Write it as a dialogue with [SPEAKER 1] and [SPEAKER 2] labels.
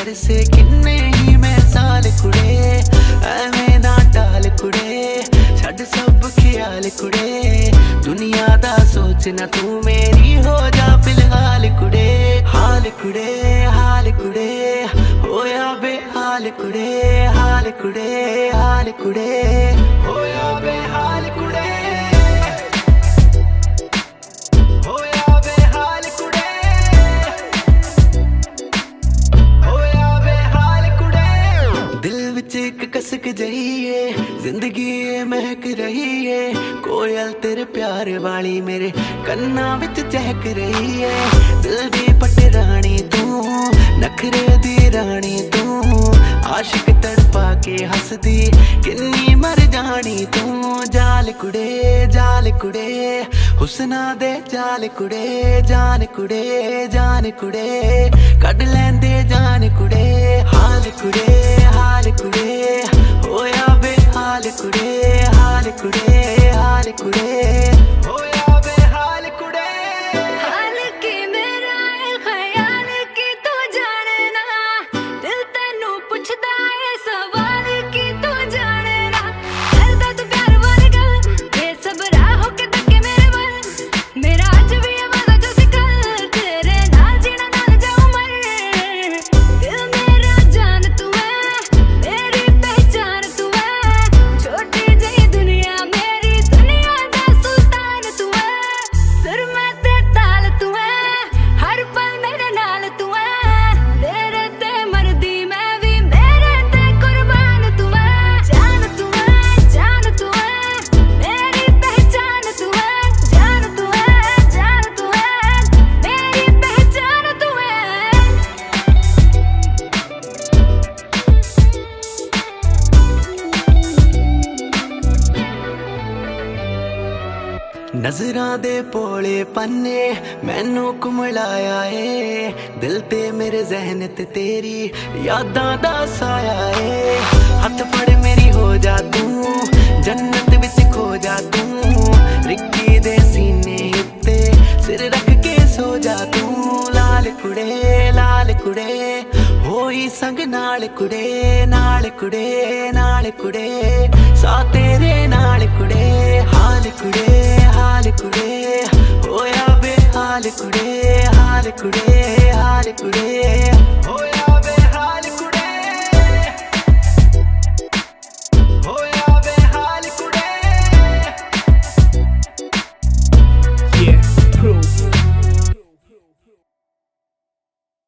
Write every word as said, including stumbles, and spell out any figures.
[SPEAKER 1] घर से किन्ने ही मैं साल कुड़े, एवें ना टाल कुड़े, छड़ सब ख्याल कुड़े, दुनिया दा सोचना तू मेरी हो जा फिलहाल कुड़े। हाल कुड़े हाल कुड़े होया बेहाल कुड़े, हाल कुड़े हाल कुड़े होया बेहाल कुड़े, होया बेहाल कुड़े, होया बेहाल कुड़े। दिल विच एक कसक जही है, जिंदगी महक रही है, कोयल तेरे प्यार वाली मेरे कन्ना विच चहक रही है। दिल दी पटरानी तू, नखरे दी रानी तू, आशिक तड़पा के हसदी किन्नी मर जानी तू। जाल कुड़े जाल कुड़े हुस्ना दे जाल कुड़े, जान कुड़े जान कुड़े कड लेंदे जान कुड़े। हाल कुड़े हाल कुड़े होया बेहाल कुड़े, हाल कुड़े हाल कुड़े होया बेहाल कुड़े।
[SPEAKER 2] हाल की मेरा है ख्याल की तू जाने ना, दिल तेनू पुछदा है सवाल की तू जाने ना। करदा तू प्यार वाली गल, बेसबरा होके तके मेरे वल, मेरा अज भी है वादा जो सी कल, तेरे नाल जीना नाल जाऊं मर। दिल मेरा जान तू है, मेरी पहचान तू है, छोटी जही दुनिया मेरी दुनिया दा सुल्तान तू है। सुर में ते ताल तू है, हर पल मेरे नाल तू है, तेरे ते मरदी मैं भी मेरे ते कुर्बान तू है। जान तू है जान तू है मेरी पहचान तू है, जान तू है जान तू है मेरी पहचान तू है।
[SPEAKER 1] नजरां दे भोले पन्ने मैनू घुमलाया ए, दिल ते मेरे जहन ते तेरी यादां दा साया ए। हथ फड़ मेरी हो जा तू, जन्नत विच खो जा तू, रिक्की दे सीने उत्ते सिर रख के सो जा तू। लाल कुड़े लाल कुड़े होई संग नाल कुड़े, नाल कुड़े नाल कुड़े सा तेरे नाल कुड़े। हाल कुड़े हाल कुड़े होया बेहाल कुड़े, हाल कुड़े हाल कुड़े